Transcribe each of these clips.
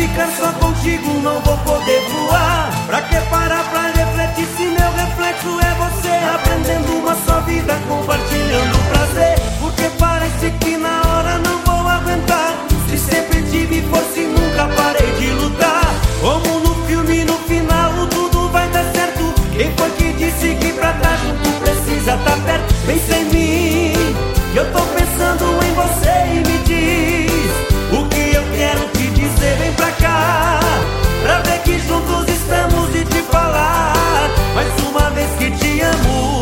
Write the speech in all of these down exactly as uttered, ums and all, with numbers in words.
ficar só contigo não vou poder voar. Pra que parar pra refletir se meu reflexo é você? Aprendendo uma só vida, compartilhando prazer. Porque parece que na hora não vou aguentar. Se sempre tive força e nunca parei de lutar. Como no filme, no final tudo vai dar certo. Quem foi que disse que pra tá junto precisa tá perto? Pensa em mim, que eu tô pensando em você. E me diz o que eu quero te dizer. Vem pra cá, pra ver que juntos estamos e te falar mais uma vez que te amo.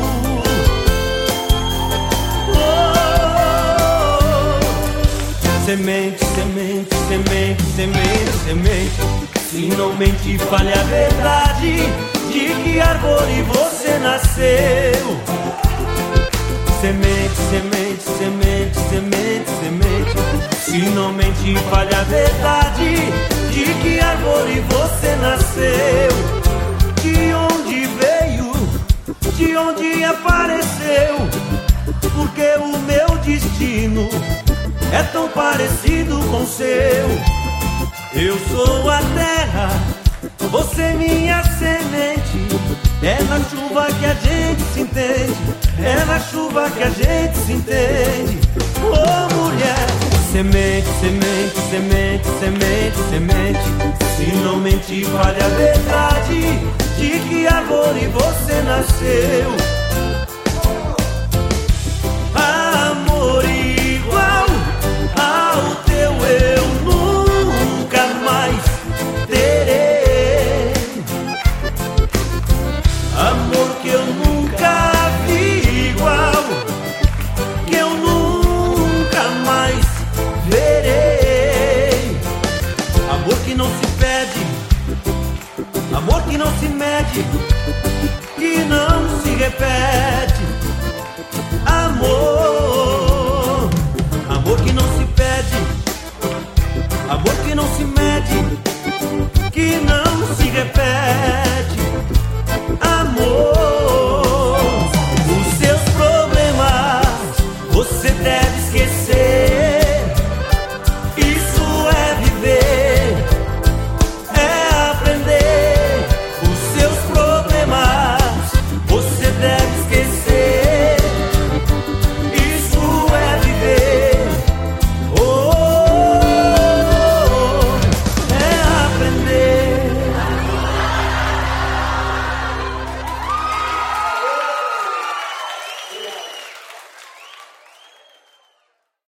Oh, semente, semente, semente, semente, semente. Se não mente, fale a verdade. De que árvore você nasceu? Semente, semente, semente, semente, semente. Se não mente, fale a verdade. De que árvore você nasceu? De onde veio? De onde apareceu? Porque o meu destino é tão parecido com o seu. Eu sou a terra, você minha semente. É na chuva que a gente se entende. É na chuva que a gente se entende. Oh mulher, semente, semente, semente, semente, semente. Se não mentir, fale a verdade. De que árvore você nasceu?